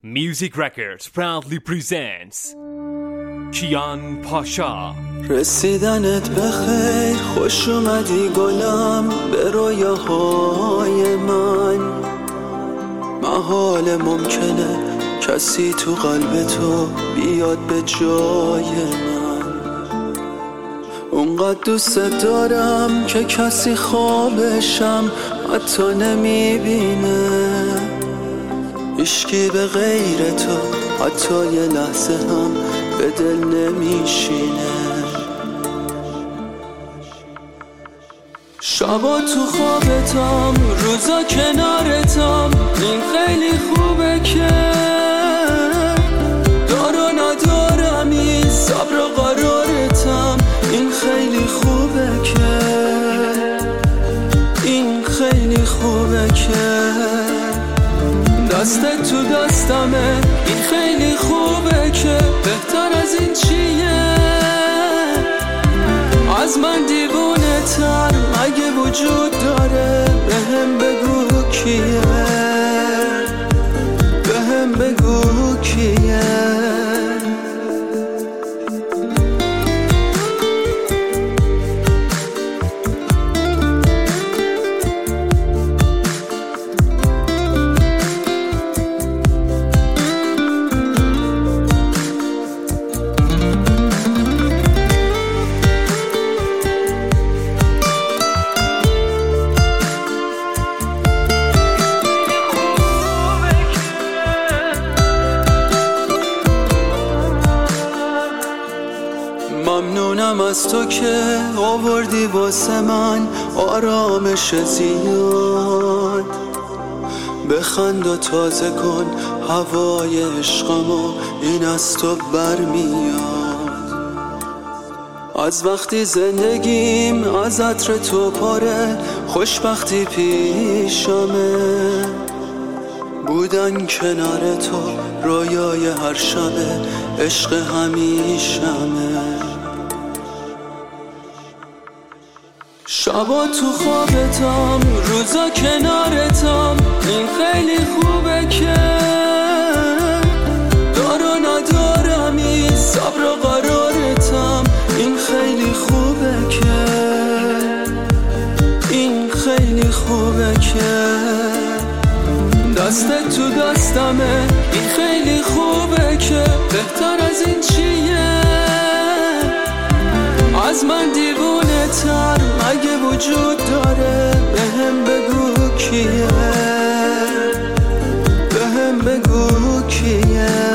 Music Records proudly presents کیان پاشا. رسیدنت بخیر، خوش اومدی گلم به رویاهای من. محال ممکنه کسی تو قلب تو بیاد به جای من. اونقدر دوست دارم که کسی خوابشم حتی نمیبینه. هیچکی به غیر تو حتی یه لحظه هم به دل نمیشینه. شبا تو خوابتم، روزا کنارتم، این خیلی خوبه که دار و ندارمی، صبر و قرارتم، این خیلی خوبه که این خیلی خوبه که دستت تو دستمه، این خیلی خوبه که بهتر از این چیه؟ از من دیوونه تر مگه وجود داره؟ بهم بگو کیه، بهم بگو کیه. ممنونم از تو که آوردی واسه من آرامش زیاد. بخند و تازه کن هوای عشقمو، این از تو برمیاد. از وقتی زندگیم از عطر تو پاره، خوشبختی پیشمه. بودن کنار تو رویای هر شبه، عشق همیشمه. شبا تو خوابتم، روزا کنارتم، این خیلی خوبه که دار و ندارمی، صبر و قرارتم، این خیلی خوبه که این خیلی خوبه که دستت تو دستمه، این خیلی خوبه که بهتر از این چیه؟ از من دیوونه تر مگه وجود داره؟ بهم بگو کیه، بهم بگو کیه.